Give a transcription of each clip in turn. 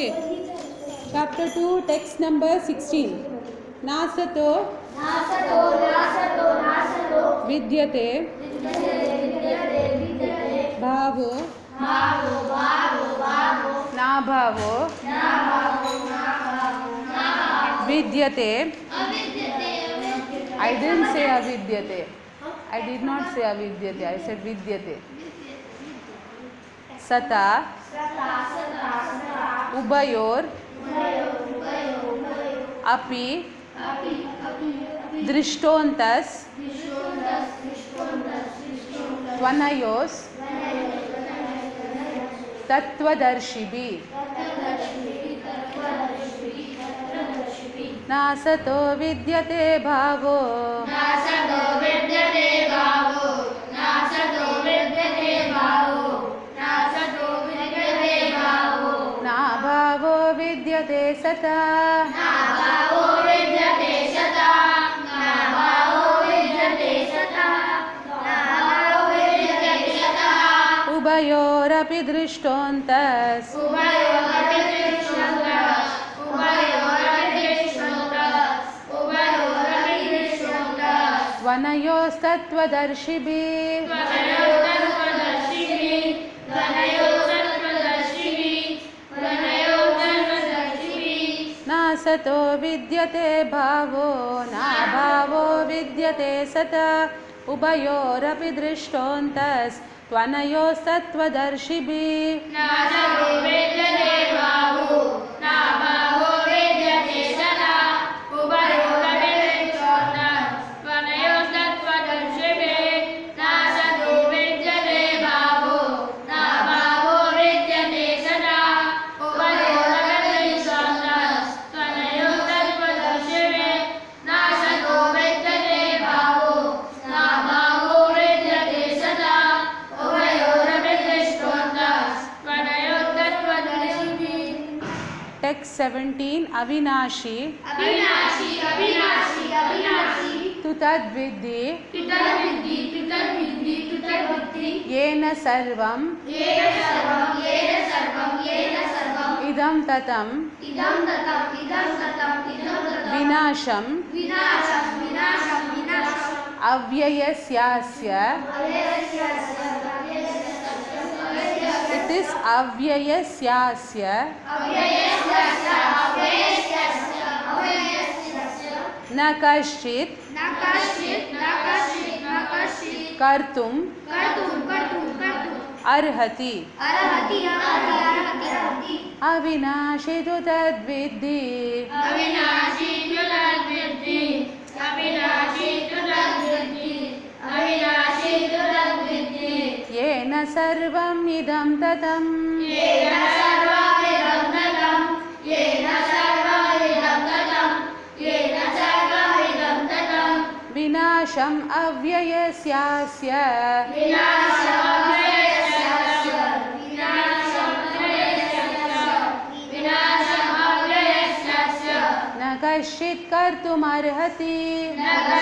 Okay. Chapter 2, text number 16. Nasato vidyate bhavo nabhavo vidyate. I didn't say avidyate. I did not say avidyate. I said vidyate. Sata ubayor api drishtontas tvanayos tattvadarshibhi nasato vidyate bhavo nabhavo vidyate sata ubayorapi drishtontas tvanayos tattvadarshibhi nasato vidyate bhavo nabhavo vidyate sata ubayorapi drishtontas tvanayos tattvadarshibhi Text 17. Avinashi tutadvidhi yena sarvam idam tatam vinasham avyayasyasya. It is avyayasyasya na kaschit kartum arhati avinashi tutadvidhi yena sarvam idam tatam vinasham avyayasyasya na kaschit kartum arhati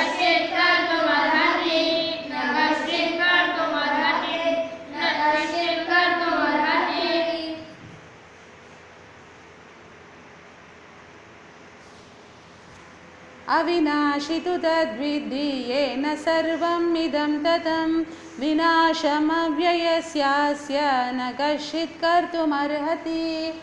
avinashi tutadvidhi yena sarvam idam tatam vinasham avyayasyasya na kaschit kartum arhati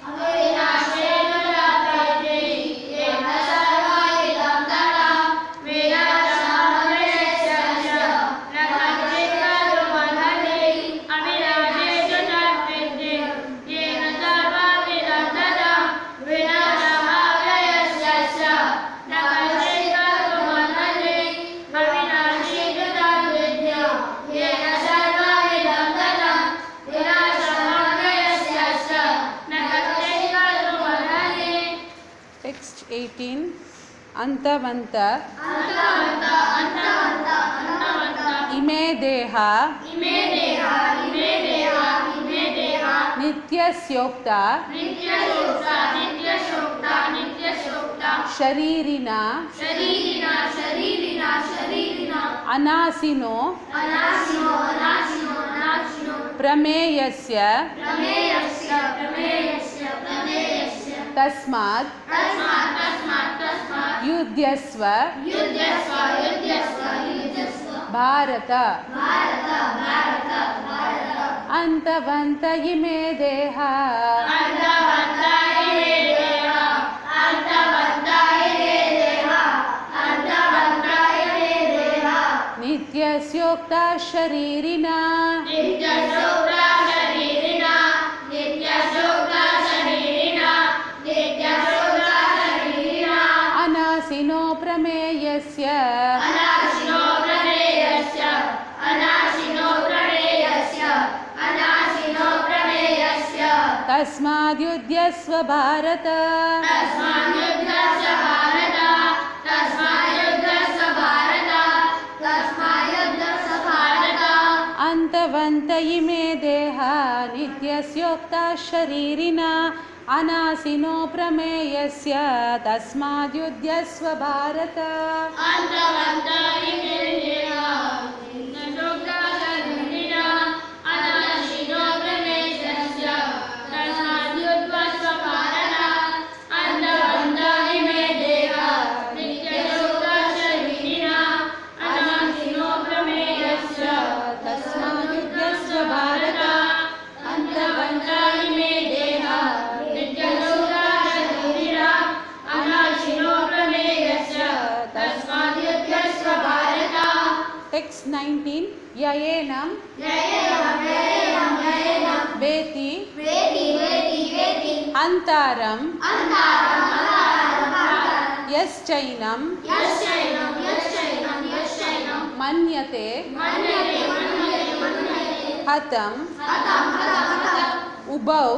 Text 18. Antavanta ime deha nityasyokta sharirina anasino prameyasya तस्मात् युध्यस्व भारत ಅಂತವಂತ ಇಮೇ ದೇಹ ನಿತ್ಯಸ್ಯೋಕ್ತ ಶರೀರಿಣ ಅನಾಸಿನೋ ಪ್ರಮೇಯಸ್ಯ ತಸ್ಮಾದ್ಯುಧ್ಯಸ್ವ ಭಾರತ ಅಂತವಂತ ಇಮೇ ದೇಹ ನಿತ್ಯಸ್ಯೋಕ್ತ ಶರೀರಿಣ ಅನಾಸಿನೋ ಪ್ರಮೇಯಸ್ಯ ತಸ್ಮಾದ್ಯುಧ್ಯಸ್ವ Bharat Text 19 Yayenam Veti Antaram Yaschainam Manyate Hatam Ubau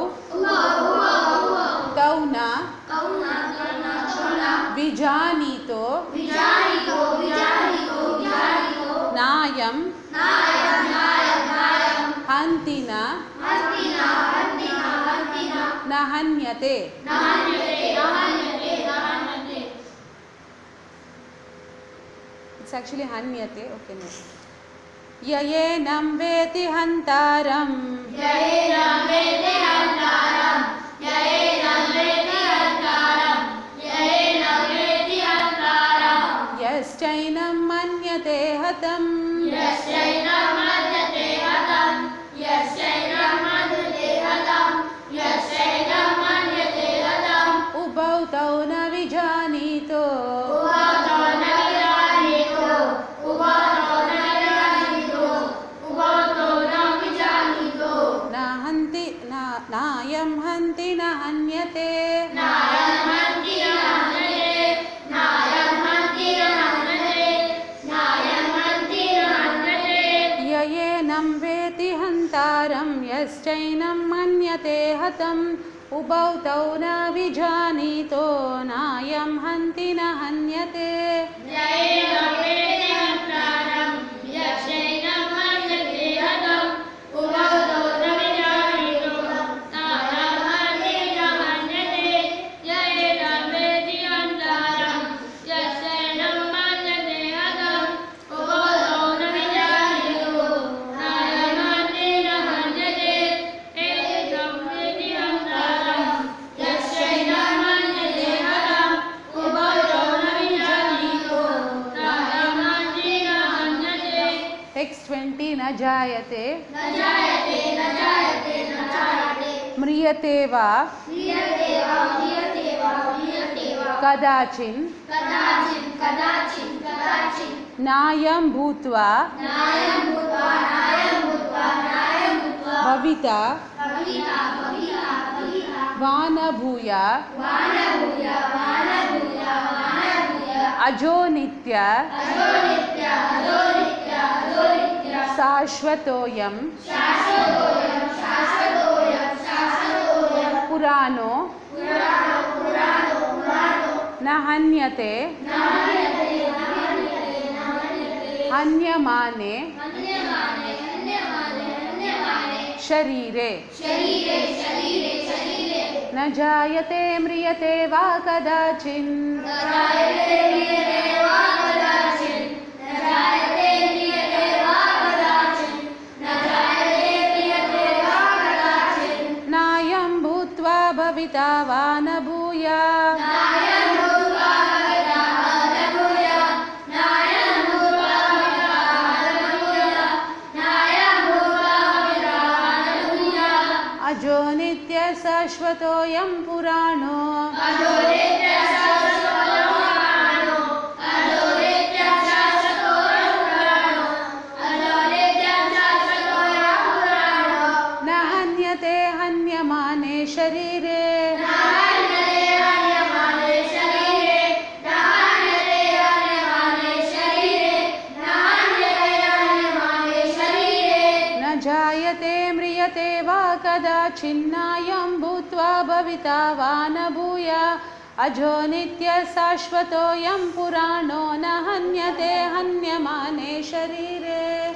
Tauna Vijanito Nayam Hantina Nahanyate. It's actually Hanyate. Okay, no. Yayenam veti hantaram Yaschainam manyate hatam Ubau tauna vijanito Nayam hanti nahanyate Yayenam veti hantaram Yaschainam manyate hatam Ubau tauna vijanito Nayam hanti nahanyate Text 20 न जायते म्रियते वा कदाचिन् नायं भूत्वा भविता वानभूया अजो नित्य शाश्वतोयं पुराणो न हन्यते हन्यमाने शरीरे न जायते म्रियते वा कदाचिन् नायं भूत्वा भविता वा न भूय अजो नित्य शाश्वतोऽयं पुराणो न हन्यते हन्यमाने शरीरे न जायते म्रियते वा कदाचिन्नायं भूत्वा भविता वा न भूय अजो नित्य शाश्वतोऽयं पुराणो न हन्यते हन्यमाने शरीरे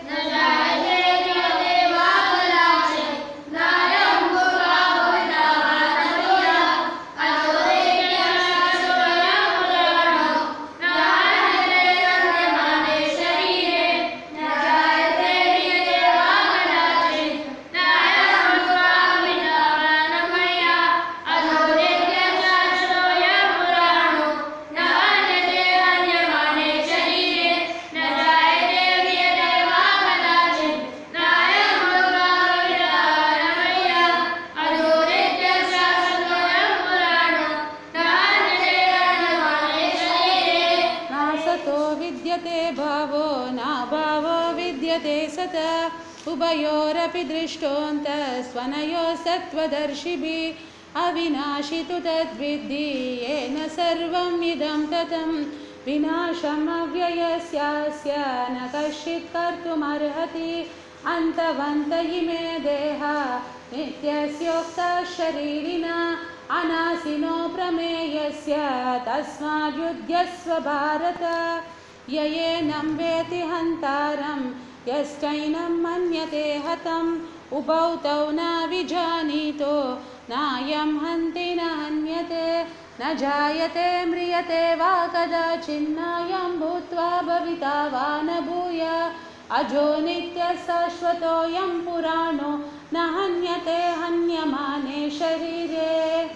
भावो नाभावो विद्यते सत उभयोरपि दृष्टोऽन्तस्वनयोः सत्त्वदर्शिभिः अविनाशि तु तद्विद्धि येन सर्वम् इदं ततं विनाशम् अव्ययस्यास्य न कश्चित् कर्तुमर्हति अन्तवन्त इमे देहा नित्यस्योक्तः शरीरिणा अनासिनो प्रमेयस्य तस्माद्युध्यस्व भारत ययेनं वेति हन्तारं यश्चैनं मन्यते हतम् उभौ तौ न विजानीतो नायं हन्ति न हन्यते न जायते म्रियते वा कदाचिन्नायं भूत्वा भविता वा न भूय अजो नित्यः शाश्वतोऽयं पुराणो न हन्यते हन्यमाने शरीरे।